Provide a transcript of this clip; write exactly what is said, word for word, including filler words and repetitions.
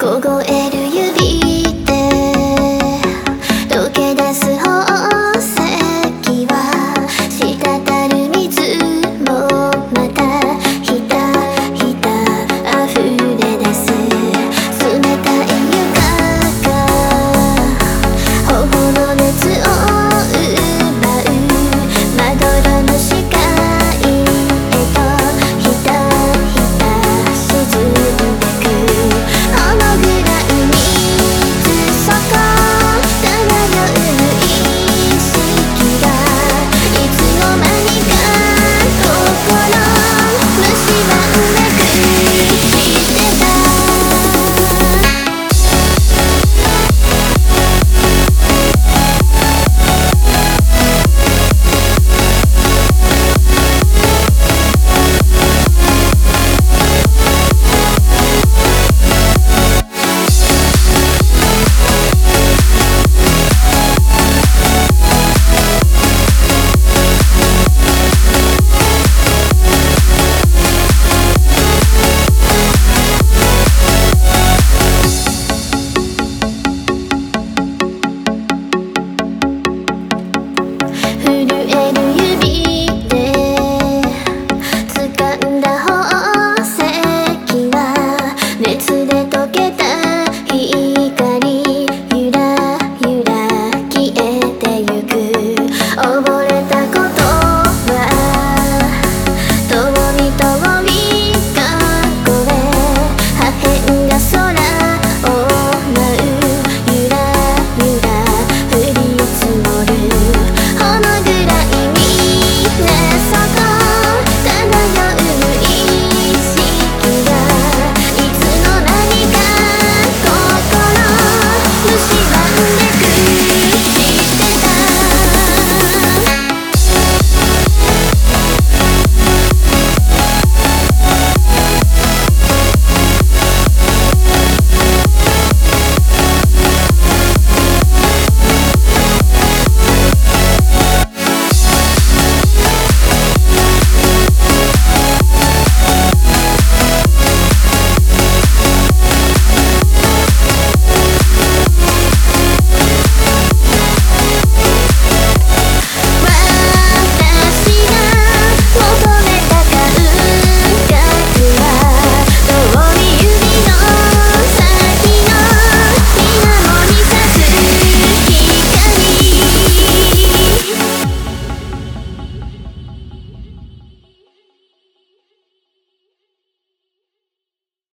凍える指で溶け出す宝石は滴る水もまたひたひた溢れ出す冷たい床が頬の熱を奪うまどろの視界へとひたひた沈んでくほの暗い水底漂う無意識がいつの間にか心蝕んでくしてた震え